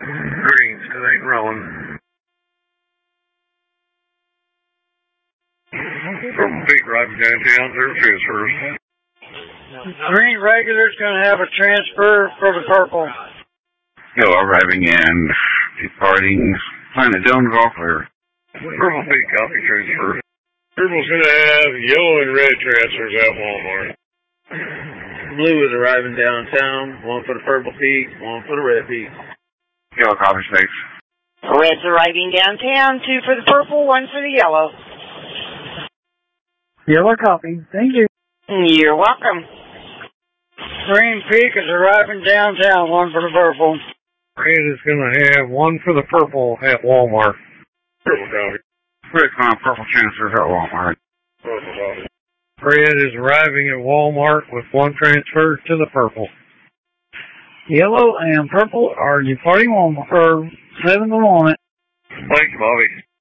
Green still ain't rolling. Purple Peak driving downtown, 0 transfers. Green regular's going to have a transfer for the purple. Yellow arriving and departing. Planet Dome Golf or Purple Peak copy transfer. Purple's going to have yellow and red transfers at Walmart. Blue is arriving downtown. 1 for the Purple Peak, 1 for the Red Peak. Yellow copy 6. Red's arriving downtown, 2 for the purple, 1 for the yellow. Yellow copy. Thank you. You're welcome. Green Peak is arriving downtown, 1 for the purple. Red is going to have 1 for the purple at Walmart. Purple copy. Red's going to purple transfers at Walmart. Purple copy. Red is arriving at Walmart with 1 transfer to the purple. Yellow and purple are departing Walmart for 7 to 1. Thank you, Bobby.